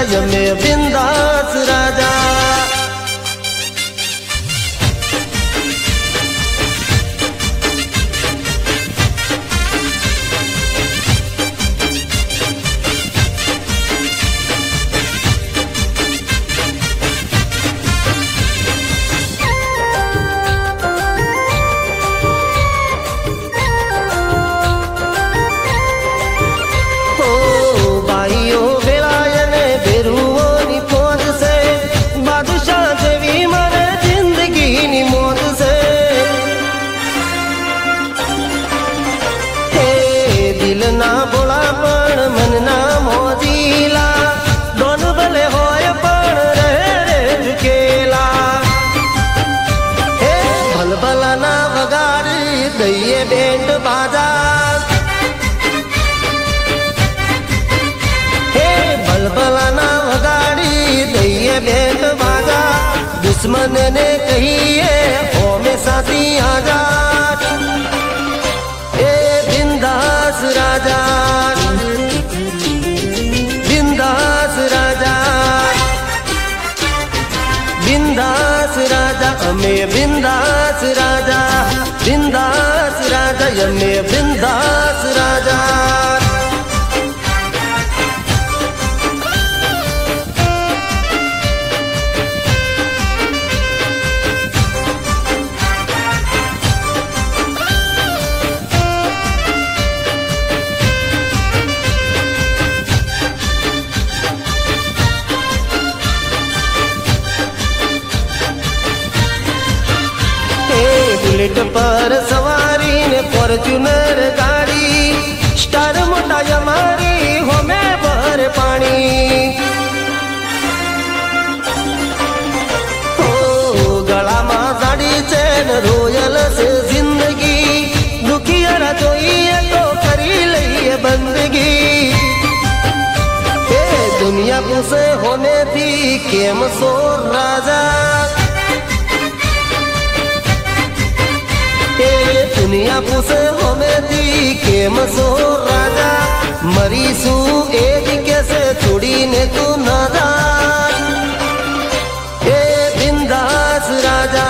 राजा यमे बिंदास राजा। दइए बैंड बाजा हे बलबलाना वगाड़ी दइए बैंड बाजा। दुश्मन ने कहिए ओ में साथी आजा। ए बिंदास राजा बिंदास राजा बिंदास राजा हमें बिंदास राजा बिंदास राजा यमे बिंदास राजा। बुलेट पर सवारी ने फॉर्च्यूनर गाड़ी स्टार मोटा हमारी हो में भर पानी। ओ गला में साड़ी चैन रोयल से जिंदगी दुखियारा जोइए तो करी लइए बंदगी। दुनिया से होने थी केम सो राजा दुनिया पुसे हमें दी केम सो राजा। मरीसू एज कैसे छोड़ी ने तू नादा। ए बिंदास राजा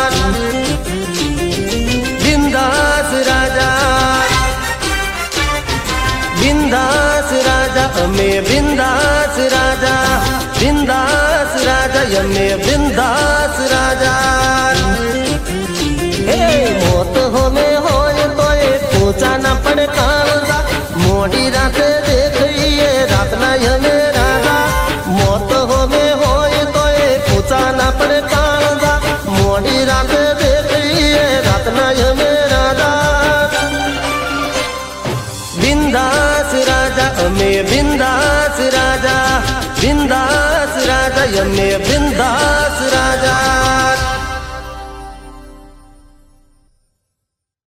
बिंदास राजा बिंदास राजा हमें बिंदास राजा बिंदास राजा यमे बिंदास राजा। मौत हमें हो तो पूछा न पड़े कालजा। मोड़ी रात देखिए रात ना हमें राजा। मौत हमें हो तो पूछा न पड़े कालजा। मोड़ी रात